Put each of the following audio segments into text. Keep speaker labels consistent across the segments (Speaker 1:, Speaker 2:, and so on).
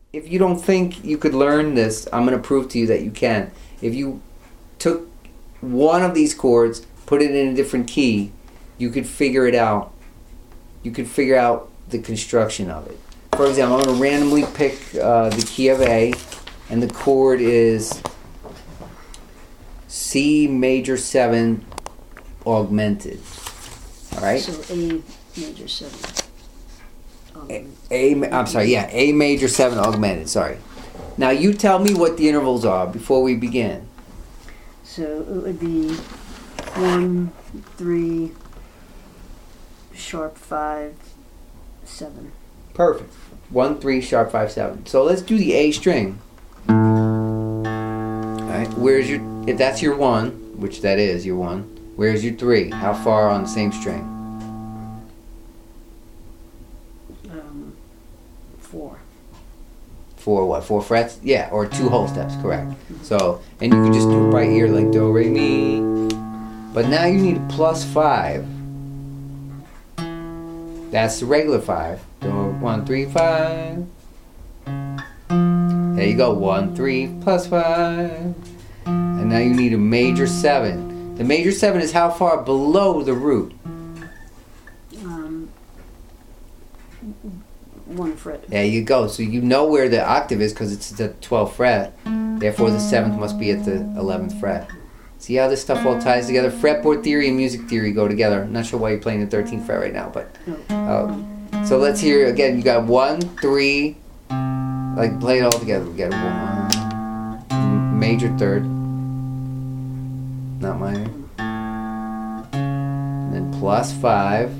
Speaker 1: if you don't think you could learn this, I'm going to prove to you that you can. If you took one of these chords, put it in a different key, you could figure it out. You could figure out the construction of it. For example, I'm going to randomly pick the key of A, and the chord is C major 7 augmented. All right?
Speaker 2: So A major 7.
Speaker 1: A major 7 augmented, sorry. Now you tell me what the intervals are before we begin.
Speaker 2: So it would be 1, 3, sharp 5, 7.
Speaker 1: Perfect. 1, 3, sharp 5, 7. So let's do the A string. Alright, where's your, if that's your 1, which that is your 1, where's your 3? How far on the same string?
Speaker 2: 4.
Speaker 1: 4 what? 4 frets? Yeah, or 2 whole steps, correct. So, and you can just do it right here like do, re, mi. But now you need a plus 5. That's the regular 5. Do 1, 3, 5. There you go, 1, 3, plus 5. And now you need a major 7. The major 7 is how far below the root?
Speaker 2: 1 fret.
Speaker 1: There you go. So you know where the octave is because it's the 12th fret. Therefore, the 7th must be at the 11th fret. See how this stuff all ties together? Fretboard theory and music theory go together. I'm not sure why you're playing the 13th fret right now, but so let's hear again. You got 1, 3. Like play it all together. We got 1 major 3rd, not minor, and then plus 5.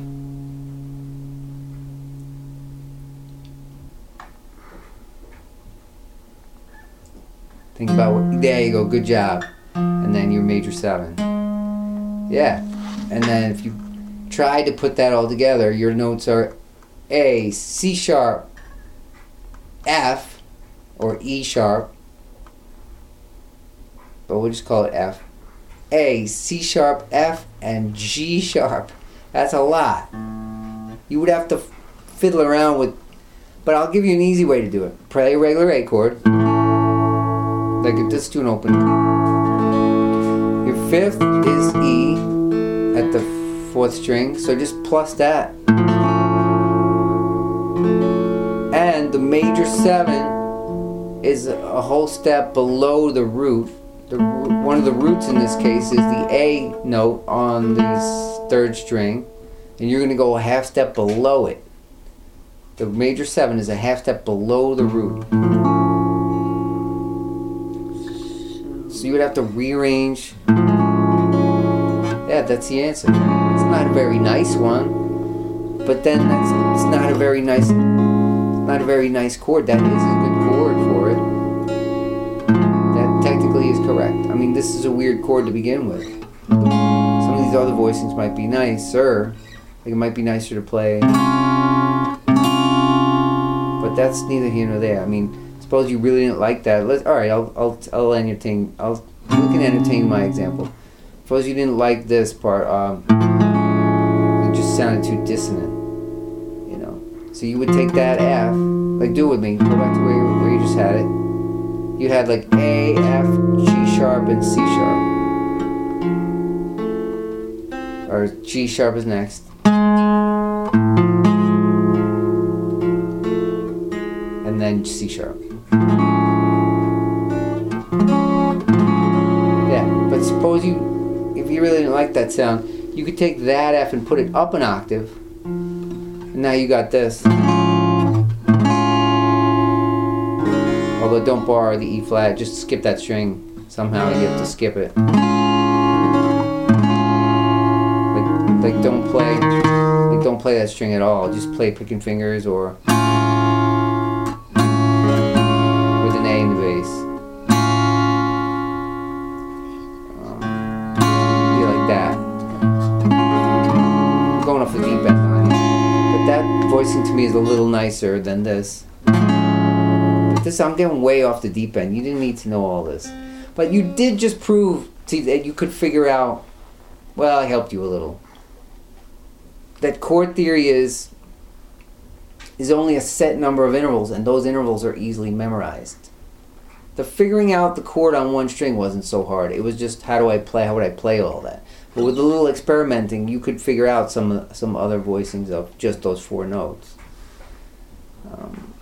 Speaker 1: Think about what, there you go, good job. And then your major 7. Yeah. And then if you try to put that all together, your notes are A, C sharp, F, or E sharp. But we'll just call it F. A, C sharp, F, and G sharp. That's a lot. You would have to fiddle around with, but I'll give you an easy way to do it. Play a regular A chord. Like let's do an open. Your 5th is E at the 4th string, so just plus that. And the major 7 is a whole step below the root. One of the roots in this case is the A note on the 3rd string, and you're going to go a half step below it. The major 7 is a half step below the root. So you would have to rearrange. Yeah, that's the answer. It's not a very nice one, but then it's not a very nice chord. That is a good chord for it. That technically is correct. I mean, this is a weird chord to begin with. Some of these other voicings might be nicer. Like it might be nicer to play, but that's neither here nor there. I mean, suppose you really didn't like that. All right, I'll entertain. We can entertain my example. Suppose you didn't like this part. It just sounded too dissonant, you know. So you would take that F, like do it with me. Go back to where you just had it. You had like A, F, G sharp, and C sharp, or G sharp is next. And then C sharp. Yeah, but suppose if you really didn't like that sound, you could take that F and put it up an octave, and now you got this. Although don't borrow the E flat, just skip that string. Somehow you have to skip it. Like don't play that string at all. Just play picking fingers or with an A in the bass. Be like that. I'm going off the deep end on you. But that voicing to me is a little nicer than this. But this, I'm getting way off the deep end. You didn't need to know all this. But you did just prove that you could figure out, well, I helped you a little. That chord theory is is only a set number of intervals, and those intervals are easily memorized. The figuring out the chord on one string wasn't so hard. It was just how would I play all that? But with a little experimenting, you could figure out some other voicings of just those 4 notes.